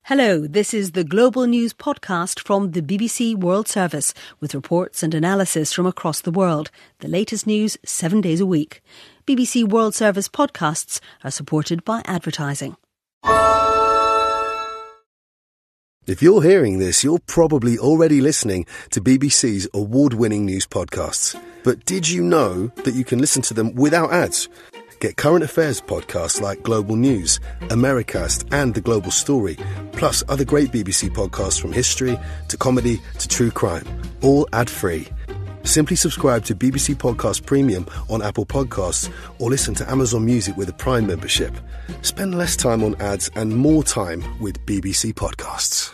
Hello, this is the Global News podcast from the BBC World Service with reports and analysis from across the world. The latest news 7 days a week. BBC World Service podcasts are supported by advertising. If you're hearing this, you're probably already listening to BBC's award-winning news podcasts. But did you know that you can listen to them without ads? Get current affairs podcasts like Global News, Americast and The Global Story, plus other great BBC podcasts from history to comedy to true crime, all ad-free. Simply subscribe to BBC Podcast Premium on Apple Podcasts or listen to Amazon Music with a Prime membership. Spend less time on ads and more time with BBC Podcasts.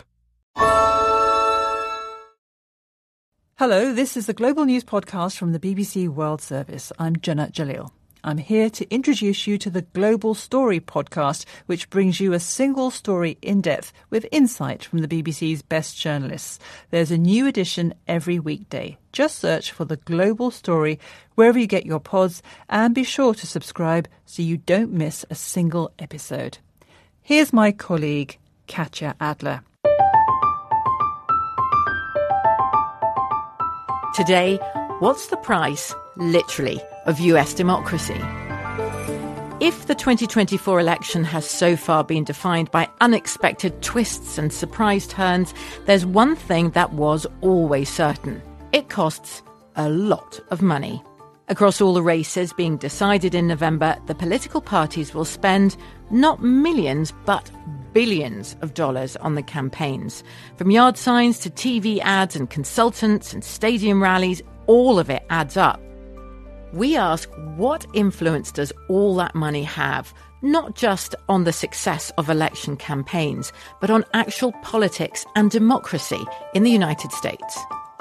Hello, this is the Global News Podcast from the BBC World Service. I'm Jenna Jalil. I'm here to introduce you to the Global Story podcast, which brings you a single story in depth with insight from the BBC's best journalists. There's a new edition every weekday. Just search for the Global Story wherever you get your pods and be sure to subscribe so you don't miss a single episode. Here's my colleague, Katja Adler. Today, what's the price, literally, of US democracy? If the 2024 election has so far been defined by unexpected twists and surprise turns, there's one thing that was always certain. It costs a lot of money. Across all the races being decided in November, the political parties will spend not millions, but billions of dollars on the campaigns. From yard signs to TV ads and consultants and stadium rallies, all of it adds up. We ask, what influence does all that money have, not just on the success of election campaigns, but on actual politics and democracy in the United States?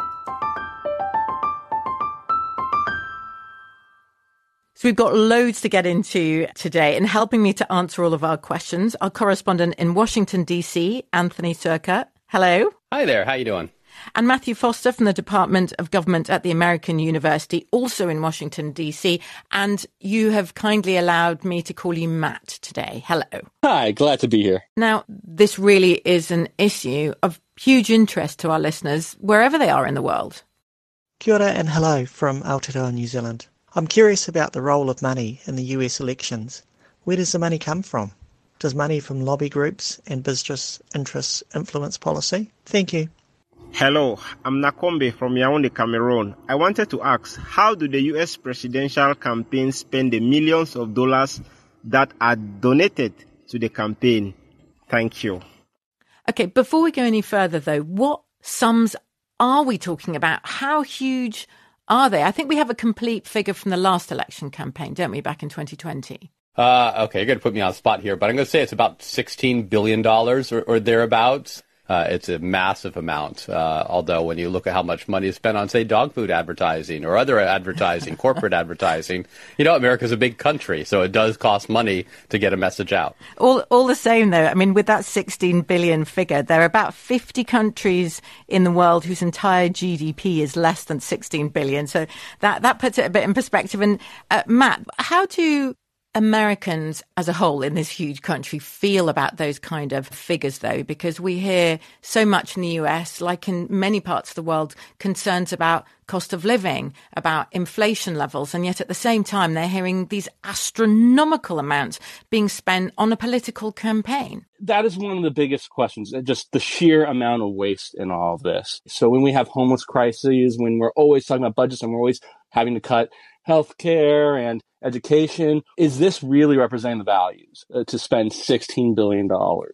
So we've got loads to get into today, and helping me to answer all of our questions, our correspondent in Washington, D.C., Anthony Circa. Hello. Hi there. How you doing? And Matthew Foster from the Department of Government at the American University, also in Washington, D.C. And you have kindly allowed me to call you Matt today. Hello. Hi, glad to be here. Now, this really is an issue of huge interest to our listeners, wherever they are in the world. Kia ora and hello from Aotearoa, New Zealand. I'm curious about the role of money in the US elections. Where does the money come from? Does money from lobby groups and business interests influence policy? Thank you. Hello, I'm Nakombe from Yaoundé, Cameroon. I wanted to ask, how do the US presidential campaign spend the millions of dollars that are donated to the campaign? Thank you. Okay, before we go any further, though, what sums are we talking about? How huge are they? I think we have a complete figure from the last election campaign, don't we, back in 2020? Okay, you're going to put me on the spot here, but I'm going to say it's about $16 billion or thereabouts. It's a massive amount, although when you look at how much money is spent on, say, dog food advertising or other advertising, corporate advertising, you know, America's a big country, so it does cost money to get a message out. All the same, though, I mean, with that 16 billion figure, there are about 50 countries in the world whose entire GDP is less than 16 billion. So that puts it a bit in perspective. And Matt, how do Americans as a whole in this huge country feel about those kind of figures, though? Because we hear so much in the US, like in many parts of the world, concerns about cost of living, about inflation levels. And yet at the same time, they're hearing these astronomical amounts being spent on a political campaign. That is one of the biggest questions, just the sheer amount of waste in all of this. So when we have homeless crises, when we're always talking about budgets and we're always having to cut healthcare and education, is this really representing the values to spend $16 billion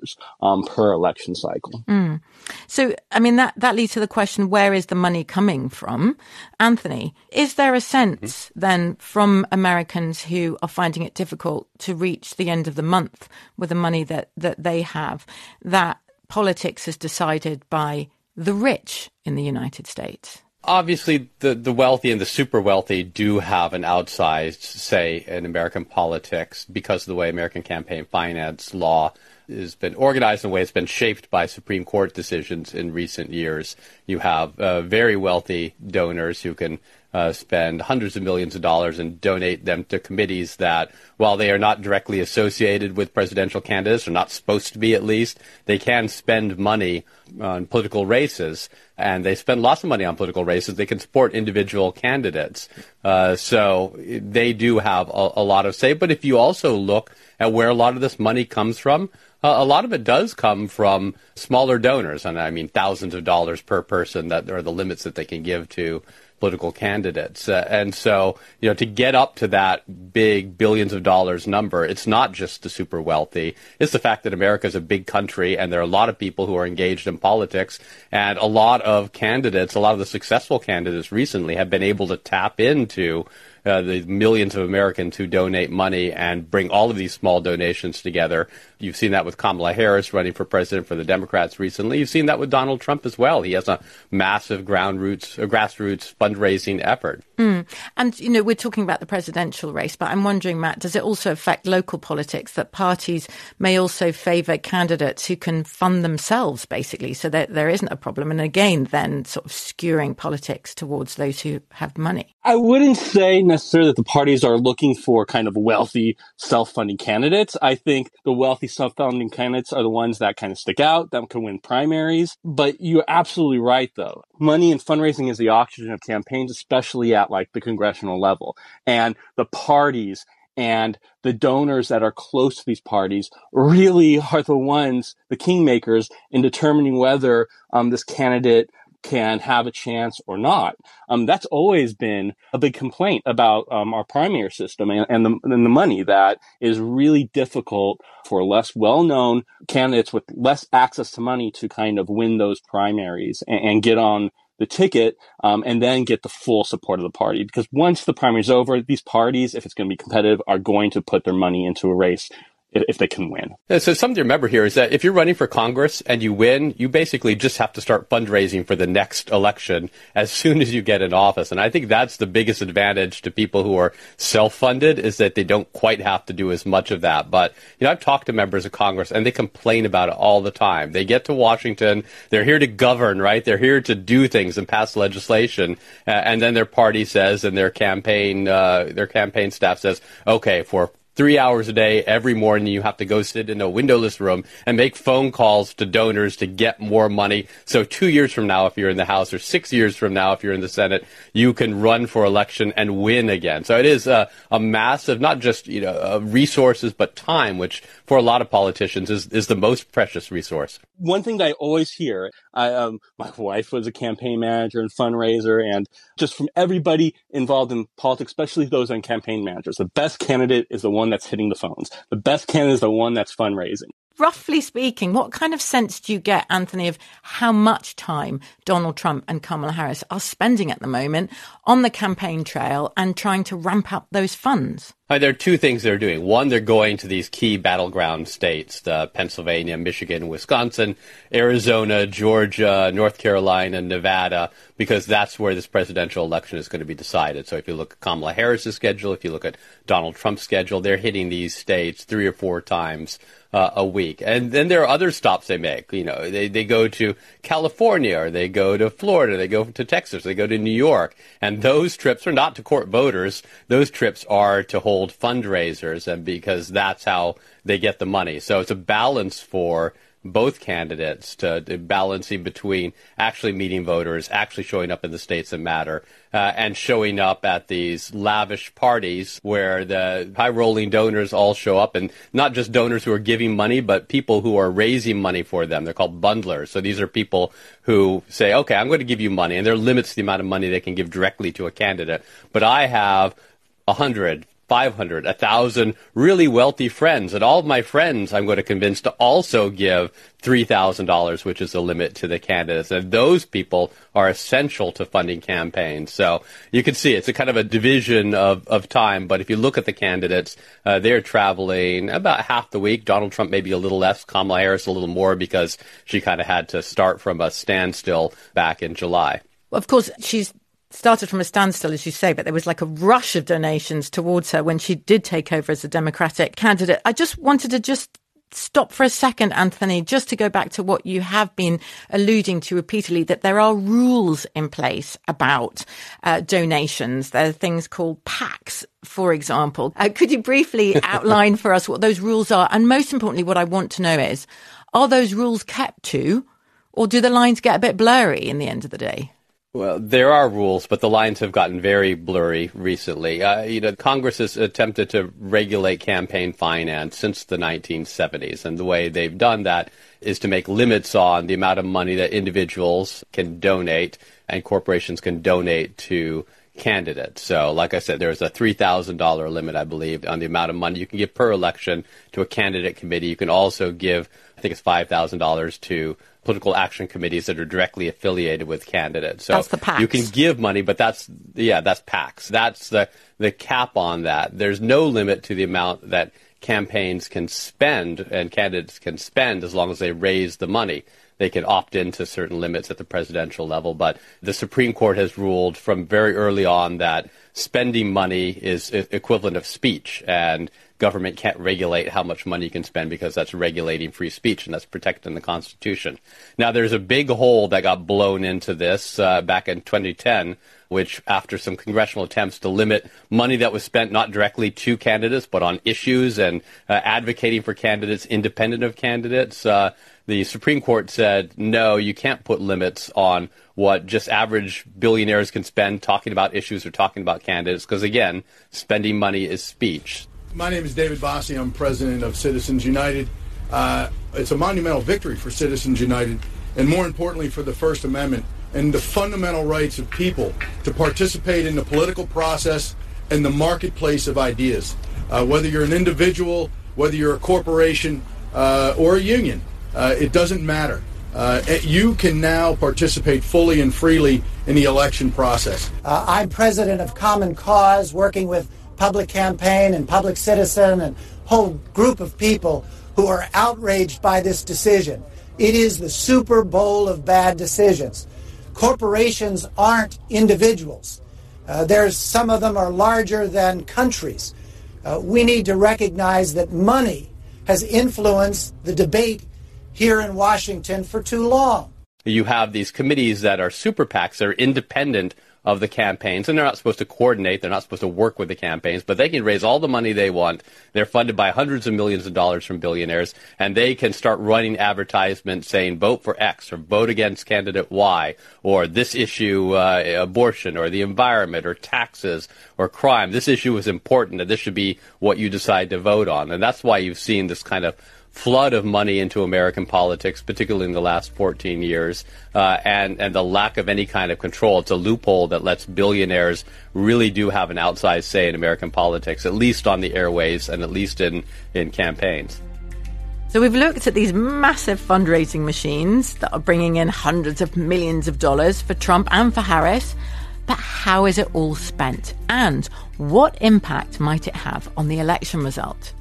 per election cycle? So, I mean, that leads to the question, where is the money coming from? Anthony, is there a sense then from Americans who are finding it difficult to reach the end of the month with the money that they have, that politics is decided by the rich in the United States? Obviously, the wealthy and the super wealthy do have an outsized say in American politics because of the way American campaign finance law has been organized in a way that's been shaped by Supreme Court decisions in recent years. You have very wealthy donors who can spend hundreds of millions of dollars and donate them to committees that, while they are not directly associated with presidential candidates, or not supposed to be at least, they can spend money on political races, and they spend lots of money on political races. They can support individual candidates. So they do have a lot of say. But if you also look at where a lot of this money comes from, a lot of it does come from smaller donors, and I mean thousands of dollars per person that are the limits that they can give to political candidates. And so, to get up to that big billions of dollars number, it's not just the super wealthy. It's the fact that America is a big country and there are a lot of people who are engaged in politics. And a lot of candidates, a lot of the successful candidates recently have been able to tap into the millions of Americans who donate money and bring all of these small donations together. You've seen that with Kamala Harris running for president for the Democrats recently. You've seen that with Donald Trump as well. He has a massive grassroots fundraising effort. And, we're talking about the presidential race, but I'm wondering, Matt, does it also affect local politics that parties may also favour candidates who can fund themselves, basically, so that there isn't a problem? And again, then sort of skewing politics towards those who have money. I wouldn't say necessarily that the parties are looking for kind of wealthy, self-funding candidates. I think the wealthy, self-funding candidates are the ones that kind of stick out, that can win primaries. But you're absolutely right, though. Money and fundraising is the oxygen of campaigns, especially at the congressional level. And the parties and the donors that are close to these parties really are the ones, the kingmakers, in determining whether this candidate can have a chance or not. That's always been a big complaint about our primary system and the money, that is really difficult for less well-known candidates with less access to money to kind of win those primaries and get on the ticket and then get the full support of the party. Because once the primary is over, these parties, if it's going to be competitive, are going to put their money into a race if they can win. So something to remember here is that if you're running for Congress and you win, you basically just have to start fundraising for the next election as soon as you get in office. And I think that's the biggest advantage to people who are self-funded, is that they don't quite have to do as much of that. But, I've talked to members of Congress and they complain about it all the time. They get to Washington, they're here to govern, right? They're here to do things and pass legislation. And then their party says, and their campaign staff says, okay, for 3 hours a day, every morning, you have to go sit in a windowless room and make phone calls to donors to get more money. So 2 years from now, if you're in the House, or 6 years from now, if you're in the Senate, you can run for election and win again. So it is a massive, not just resources, but time, which for a lot of politicians is the most precious resource. One thing that I always hear, my wife was a campaign manager and fundraiser, and just from everybody involved in politics, especially those on campaign managers, the best candidate is the one that's hitting the phones. The best candidate is the one that's fundraising. Roughly speaking, what kind of sense do you get, Anthony, of how much time Donald Trump and Kamala Harris are spending at the moment on the campaign trail and trying to ramp up those funds? There are two things they're doing. One, they're going to these key battleground states, Pennsylvania, Michigan, Wisconsin, Arizona, Georgia, North Carolina, Nevada, because that's where this presidential election is going to be decided. So if you look at Kamala Harris's schedule, if you look at Donald Trump's schedule, they're hitting these states 3 or 4 times a week. And then there are other stops they make. They go to California, or they go to Florida, they go to Texas, they go to New York. And those trips are not to court voters. Those trips are to hold fundraisers, and because that's how they get the money. So it's a balance for both candidates to balancing between actually meeting voters, actually showing up in the states that matter, and showing up at these lavish parties where the high-rolling donors all show up, and not just donors who are giving money, but people who are raising money for them. They're called bundlers. So these are people who say, okay, I'm going to give you money, and there are limits to the amount of money they can give directly to a candidate, but I have 100, 500, 1,000 really wealthy friends, and all of my friends I'm going to convince to also give $3,000, which is the limit to the candidates. And those people are essential to funding campaigns. So you can see it's a kind of a division of time. But if you look at the candidates, they're traveling about half the week. Donald Trump maybe a little less, Kamala Harris a little more, because she kind of had to start from a standstill back in July. Well, of course, she's started from a standstill, as you say, but there was like a rush of donations towards her when she did take over as a Democratic candidate. I just wanted to stop for a second, Anthony, just to go back to what you have been alluding to repeatedly, that there are rules in place about donations. There are things called PACs, for example. Could you briefly outline for us what those rules are? And most importantly, what I want to know is, are those rules kept to, or do the lines get a bit blurry in the end of the day? Well, there are rules, but the lines have gotten very blurry recently. Congress has attempted to regulate campaign finance since the 1970s, and the way they've done that is to make limits on the amount of money that individuals can donate and corporations can donate to candidates. So, like I said, there's a $3,000 limit, I believe, on the amount of money you can give per election to a candidate committee. You can also give, I think it's $5,000 to political action committees that are directly affiliated with candidates. So that's the PACs. You can give money, but that's PACs. That's the cap on that. There's no limit to the amount that campaigns can spend and candidates can spend as long as they raise the money. They can opt into certain limits at the presidential level, but the Supreme Court has ruled from very early on that spending money is equivalent of speech, and government can't regulate how much money you can spend because that's regulating free speech, and that's protected in the Constitution. Now, there's a big hole that got blown into this back in 2010, which after some congressional attempts to limit money that was spent not directly to candidates, but on issues and advocating for candidates independent of candidates, the Supreme Court said, no, you can't put limits on what just average billionaires can spend talking about issues or talking about candidates, because, again, spending money is speech. My name is David Bossie. I'm president of Citizens United. It's a monumental victory for Citizens United, and more importantly for the First Amendment and the fundamental rights of people to participate in the political process and the marketplace of ideas. Whether you're an individual, whether you're a corporation or a union, it doesn't matter. You can now participate fully and freely in the election process. I'm president of Common Cause, working with Public Campaign and Public Citizen and a whole group of people who are outraged by this decision. It is the Super Bowl of bad decisions. Corporations aren't individuals. Some of them are larger than countries. We need to recognize that money has influenced the debate here in Washington for too long. You have these committees that are super PACs that are independent of the campaigns, and they're not supposed to coordinate, they're not supposed to work with the campaigns, but they can raise all the money they want. They're funded by hundreds of millions of dollars from billionaires, and they can start running advertisements saying vote for X or vote against candidate Y, or this issue, abortion, or the environment, or taxes, or crime. This issue is important, and this should be what you decide to vote on. And that's why you've seen this kind of flood of money into American politics, particularly in the last 14 years, and the lack of any kind of control. It's a loophole that lets billionaires really do have an outsized say in American politics, at least on the airwaves and at least in campaigns. So we've looked at these massive fundraising machines that are bringing in hundreds of millions of dollars for Trump and for Harris. But how is it all spent? And what impact might it have on the election result?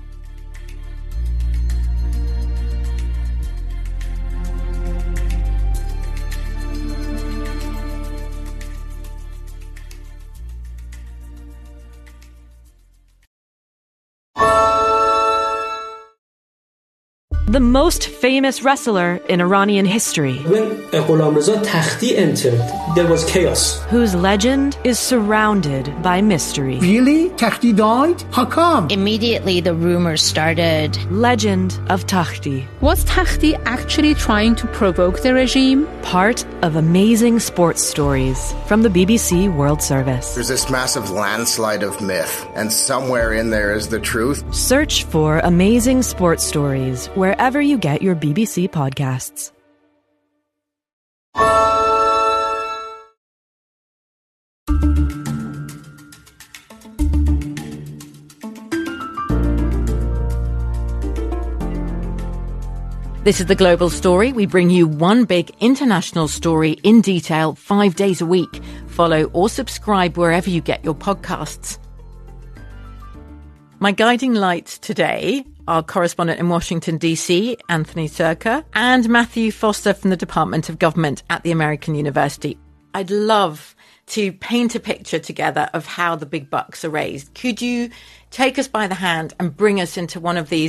The most famous wrestler in Iranian history, when Ghulam Reza Takhti entered, there was chaos. Whose legend is surrounded by mystery. Really? Takhti died? How come? Immediately the rumors started. Legend of Takhti. Was Takhti actually trying to provoke the regime? Part of amazing sports stories from the BBC World Service. There's this massive landslide of myth, and somewhere in there is the truth. Search for amazing sports stories wherever you get your BBC podcasts. This is The Global Story. We bring you one big international story in detail 5 days a week. Follow or subscribe wherever you get your podcasts. My guiding lights today are correspondent in Washington, D.C., Anthony Circa, and Matthew Foster from the Department of Government at the American University. I'd love to paint a picture together of how the big bucks are raised. Could you take us by the hand and bring us into one of these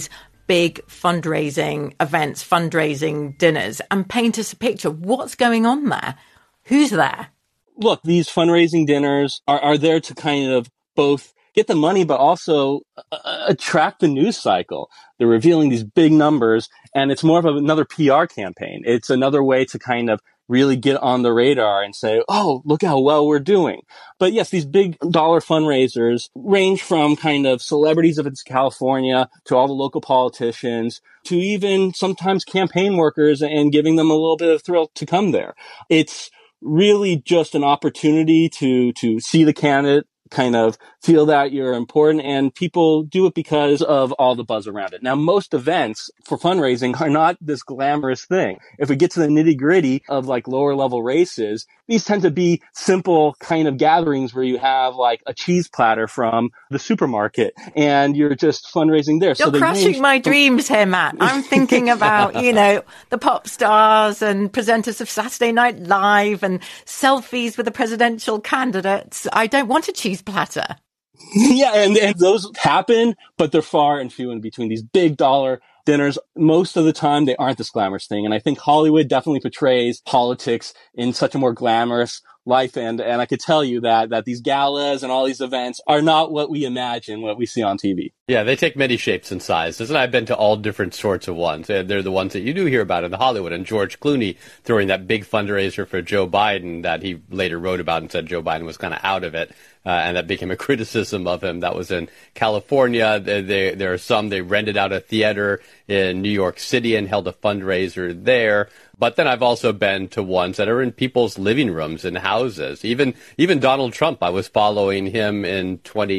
big fundraising events, fundraising dinners, and paint us a picture. What's going on there? Who's there? Look, these fundraising dinners are there to kind of both get the money, but also attract the news cycle. They're revealing these big numbers, and it's more of another PR campaign. It's another way to kind of really get on the radar and say, oh, look how well we're doing. But yes, these big dollar fundraisers range from kind of celebrities if it's California to all the local politicians to even sometimes campaign workers and giving them a little bit of thrill to come there. It's really just an opportunity to see the candidate, kind of feel that you're important, and people do it because of all the buzz around it. Now, most events for fundraising are not this glamorous thing. If we get to the nitty gritty of like lower level races, these tend to be simple kind of gatherings where you have like a cheese platter from the supermarket and you're just fundraising there. You're crushing my dreams here, Matt. I'm thinking about, the pop stars and presenters of Saturday Night Live and selfies with the presidential candidates. I don't want a cheese platter. Yeah, and those happen, but they're far and few in between. These big dollar dinners, most of the time, they aren't this glamorous thing. And I think Hollywood definitely portrays politics in such a more glamorous life. And I could tell you that these galas and all these events are not what we imagine, what we see on TV. Yeah, they take many shapes and sizes, and I've been to all different sorts of ones. They're the ones that you do hear about in the Hollywood, and George Clooney throwing that big fundraiser for Joe Biden that he later wrote about and said Joe Biden was kind of out of it, and that became a criticism of him. That was in California. There are some, they rented out a theater in New York City and held a fundraiser there. But then I've also been to ones that are in people's living rooms and houses. Even Donald Trump, I was following him in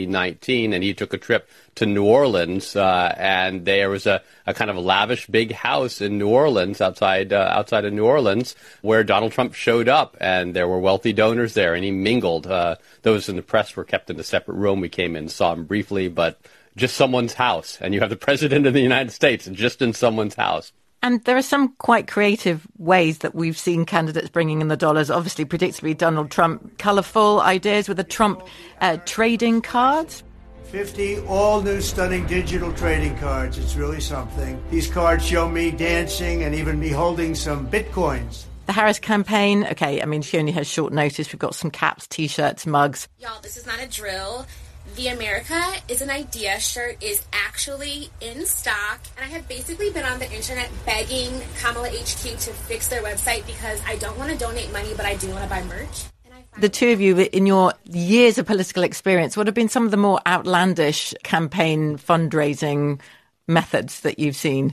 2019, and he took a trip to New Orleans, and there was a kind of lavish big house in New Orleans, outside of New Orleans, where Donald Trump showed up, and there were wealthy donors there, and he mingled. Those in the press were kept in a separate room. We came in and saw him briefly, but just someone's house, and you have the President of the United States just in someone's house. And there are some quite creative ways that we've seen candidates bringing in the dollars. Obviously, predictably, Donald Trump, colourful ideas with the Trump trading cards. 50 all-new stunning digital trading cards. It's really something. These cards show me dancing and even me holding some bitcoins. The Harris campaign, okay, I mean, she only has short notice. We've got some caps, T-shirts, mugs. Y'all, this is not a drill. The America is an Idea shirt is actually in stock. And I have basically been on the internet begging Kamala HQ to fix their website because I don't want to donate money, but I do want to buy merch. The two of you, in your years of political experience, what have been some of the more outlandish campaign fundraising methods that you've seen?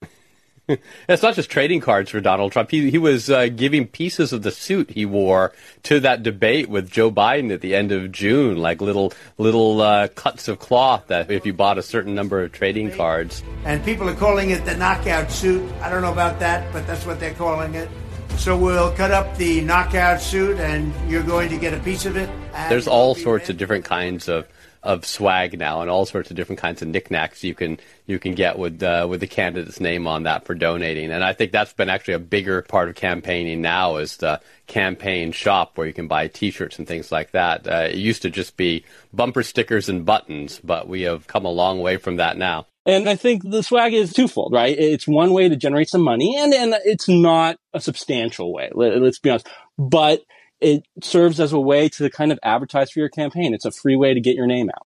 It's not just trading cards for Donald Trump. He was giving pieces of the suit he wore to that debate with Joe Biden at the end of June, like little cuts of cloth that if you bought a certain number of trading cards. And people are calling it the knockout suit. I don't know about that, but that's what they're calling it. So we'll cut up the knockout suit, and you're going to get a piece of it. There's all sorts of different kinds of swag now, and all sorts of different kinds of knickknacks you can get with the candidate's name on that for donating. And I think that's been actually a bigger part of campaigning now, is the campaign shop where you can buy T-shirts and things like that. It used to just be bumper stickers and buttons, but we have come a long way from that now. And I think the swag is twofold, right? It's one way to generate some money, and it's not a substantial way, let's be honest. But it serves as a way to kind of advertise for your campaign. It's a free way to get your name out.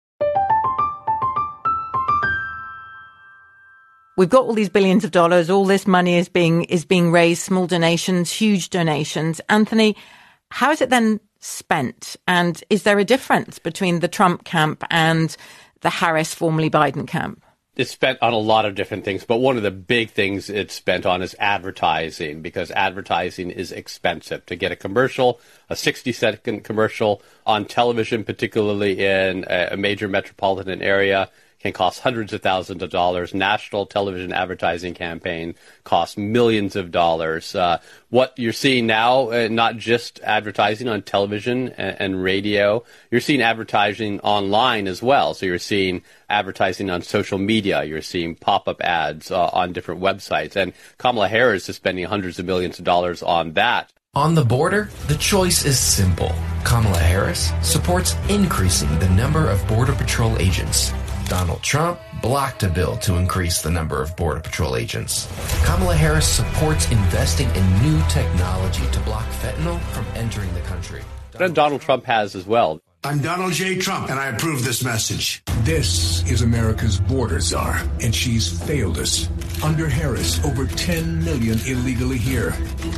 We've got all these billions of dollars. All this money is being raised, small donations, huge donations. Anthony, how is it then spent? And is there a difference between the Trump camp and the Harris, formerly Biden camp? It's spent on a lot of different things, but one of the big things it's spent on is advertising, because advertising is expensive. To get a commercial, a 60-second commercial on television, particularly in a major metropolitan area, can cost hundreds of thousands of dollars. National television advertising campaign costs millions of dollars. What you're seeing now, not just advertising on television and radio, you're seeing advertising online as well. So you're seeing advertising on social media. You're seeing pop-up ads on different websites. And Kamala Harris is spending hundreds of millions of dollars on that. On the border, the choice is simple. Kamala Harris supports increasing the number of Border Patrol agents. Donald Trump blocked a bill to increase the number of Border Patrol agents. Kamala Harris supports investing in new technology to block fentanyl from entering the country. And Donald Trump has as well. I'm Donald J. Trump, and I approve this message. This is America's border czar, and she's failed us. Under Harris, over 10 million illegally here.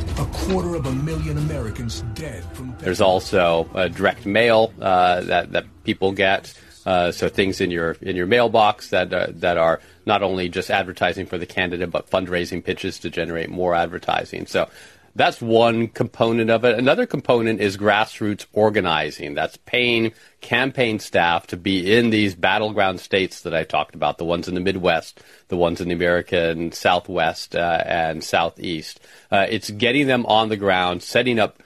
250,000 Americans dead from... There's also direct mail that people get. So things in your mailbox that are not only just advertising for the candidate, but fundraising pitches to generate more advertising. So that's one component of it. Another component is grassroots organizing. That's paying campaign staff to be in these battleground states that I talked about, the ones in the Midwest, the ones in the American Southwest and Southeast. It's getting them on the ground, setting up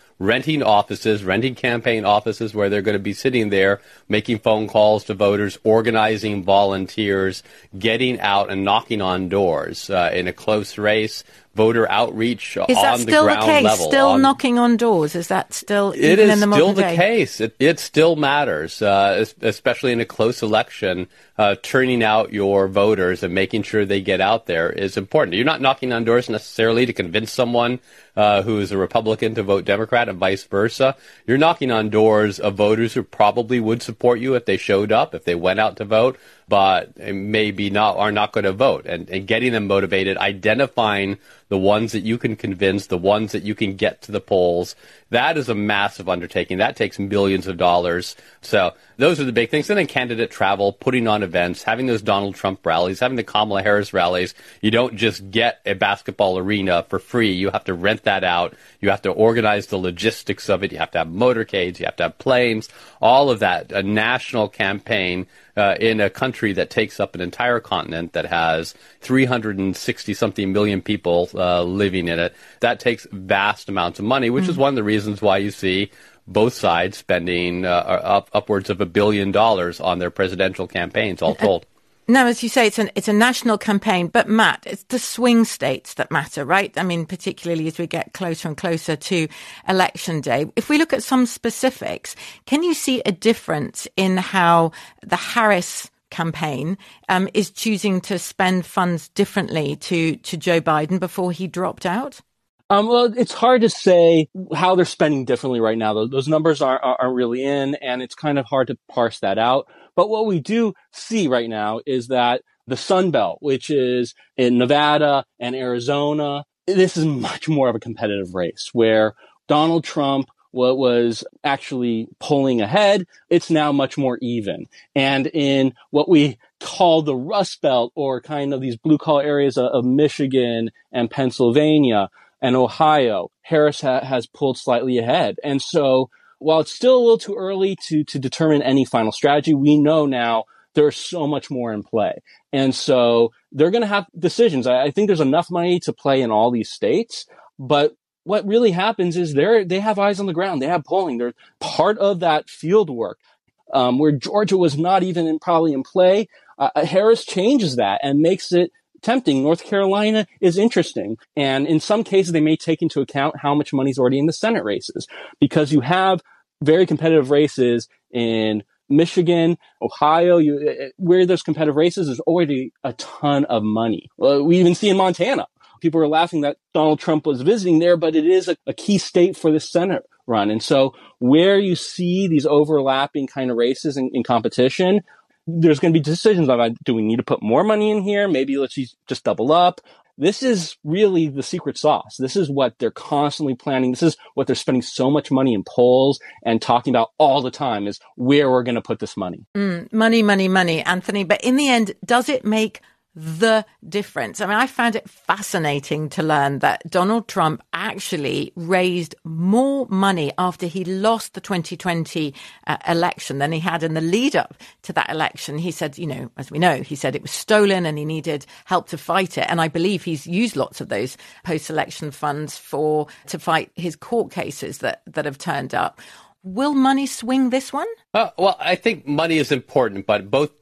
renting campaign offices where they're going to be sitting there, making phone calls to voters, organizing volunteers, getting out and knocking on doors in a close race. Voter outreach on the ground level. Is that still the case? Still knocking on doors? Is that still even in the modern day? It is still the case. It still matters, especially in a close election. Turning out your voters and making sure they get out there is important. You're not knocking on doors necessarily to convince someone who is a Republican to vote Democrat and vice versa. You're knocking on doors of voters who probably would support you if they showed up, if they went out to vote, but maybe are not going to vote, and getting them motivated, identifying the ones that you can convince, the ones that you can get to the polls. That is a massive undertaking. That takes millions of dollars. So those are the big things. And then candidate travel, putting on events, having those Donald Trump rallies, having the Kamala Harris rallies. You don't just get a basketball arena for free. You have to rent that out. You have to organize the logistics of it. You have to have motorcades. You have to have planes. All of that. A national campaign in a country that takes up an entire continent that has 360-something million people living in it. That takes vast amounts of money, which is one of the reasons why you see both sides spending upwards of $1 billion on their presidential campaigns, all told. Now, as you say, it's a national campaign, but Matt, it's the swing states that matter, right? I mean, particularly as we get closer and closer to election day. If we look at some specifics, can you see a difference in how the Harris campaign is choosing to spend funds differently to Joe Biden before he dropped out? Well, it's hard to say how they're spending differently right now. Those numbers aren't really in, and it's kind of hard to parse that out. But what we do see right now is that the Sun Belt, which is in Nevada and Arizona, this is much more of a competitive race where Donald Trump was actually pulling ahead. It's now much more even. And in what we call the Rust Belt, or kind of these blue-collar areas of Michigan and Pennsylvania and Ohio, Harris has pulled slightly ahead. And so while it's still a little too early to determine any final strategy, we know now there's so much more in play. And so they're going to have decisions. I think there's enough money to play in all these states, but what really happens is they have eyes on the ground. They have polling. They're part of that field work. Where Georgia was not even probably in play, Harris changes that and makes it tempting. North Carolina is interesting. And in some cases, they may take into account how much money is already in the Senate races, because you have very competitive races in Michigan, Ohio, where there's competitive races, there's already a ton of money. We even see in Montana. People are laughing that Donald Trump was visiting there, but it is a key state for the Senate run. And so where you see these overlapping kind of races in competition, there's going to be decisions about, do we need to put more money in here? Maybe let's just double up. This is really the secret sauce. This is what they're constantly planning. This is what they're spending so much money in polls and talking about all the time, is where we're going to put this money. Money, money, money, Anthony. But in the end, does it make the difference? I mean, I found it fascinating to learn that Donald Trump actually raised more money after he lost the 2020 election than he had in the lead up to that election. He said, as we know, he said it was stolen and he needed help to fight it. And I believe he's used lots of those post-election funds to fight his court cases that have turned up. Will money swing this one? Well, I think money is important, but both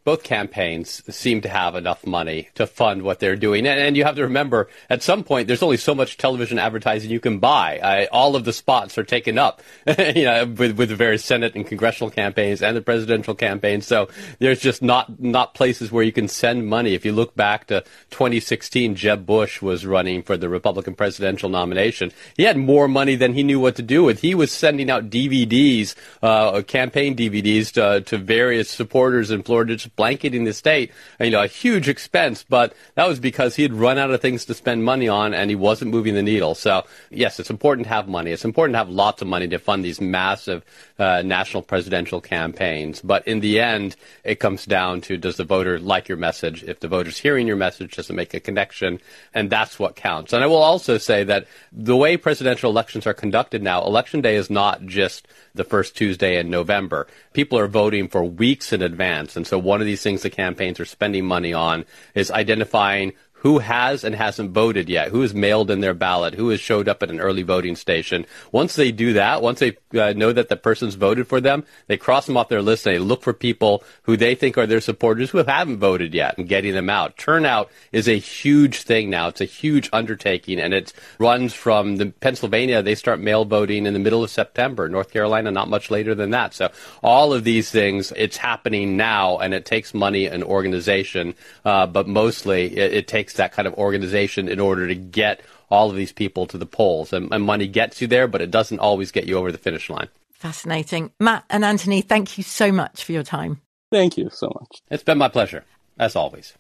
both campaigns seem to have enough money to fund what they're doing. And you have to remember, at some point, there's only so much television advertising you can buy. All of the spots are taken up, with the various Senate and congressional campaigns and the presidential campaigns. So there's just not places where you can send money. If you look back to 2016, Jeb Bush was running for the Republican presidential nomination. He had more money than he knew what to do with. He was sending out DVDs, campaign DVDs to various supporters in Florida, just blanketing the state, a huge expense, but that was because he had run out of things to spend money on and he wasn't moving the needle. So, yes, it's important to have money. It's important to have lots of money to fund these massive national presidential campaigns. But in the end, it comes down to, does the voter like your message? If the voter's hearing your message, does it make a connection? And that's what counts. And I will also say that the way presidential elections are conducted now, Election Day is not just the first Tuesday in November. People are voting for weeks in advance. And so one of these things the campaigns are spending money on is identifying who has and hasn't voted yet, who has mailed in their ballot, who has showed up at an early voting station. Once they do that, once they know that the person's voted for them, they cross them off their list and they look for people who they think are their supporters who haven't voted yet and getting them out. Turnout is a huge thing now. It's a huge undertaking, and it runs from Pennsylvania. They start mail voting in the middle of September. North Carolina, not much later than that. So all of these things, it's happening now, and it takes money and organization, but mostly it takes that kind of organization in order to get all of these people to the polls. And money gets you there, but it doesn't always get you over the finish line. Fascinating. Matt and Anthony, thank you so much for your time. Thank you so much. It's been my pleasure, as always.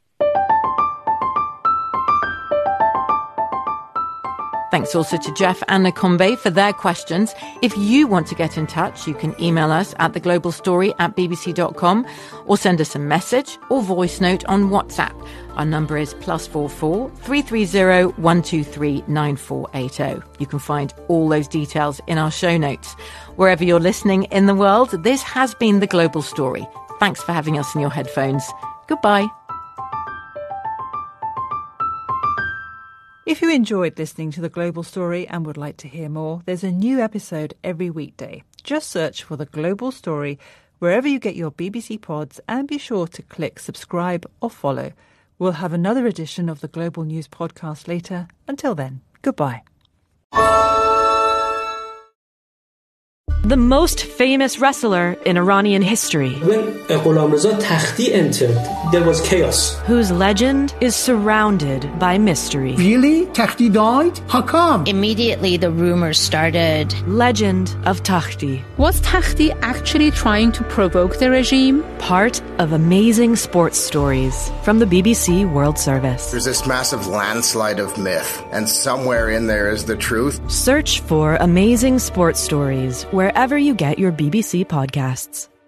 Thanks also to Jeff and Nakombe for their questions. If you want to get in touch, you can email us at theglobalstory@bbc.com or send us a message or voice note on WhatsApp. Our number is +44 330 123 9480. You can find all those details in our show notes. Wherever you're listening in the world, this has been The Global Story. Thanks for having us in your headphones. Goodbye. If you enjoyed listening to The Global Story and would like to hear more, there's a new episode every weekday. Just search for The Global Story wherever you get your BBC pods and be sure to click subscribe or follow. We'll have another edition of the Global News podcast later. Until then, goodbye. The most famous wrestler in Iranian history, When Ghulam Reza Takhti entered, there was chaos. whose legend is surrounded by mystery. Really? Takhti died? How come? Immediately the rumors started. Legend of Takhti. Was Takhti actually trying to provoke the regime? Part of amazing sports stories from the BBC World Service. There's this massive landslide of myth, and somewhere in there is the truth. Search for amazing sports stories wherever you get your BBC podcasts.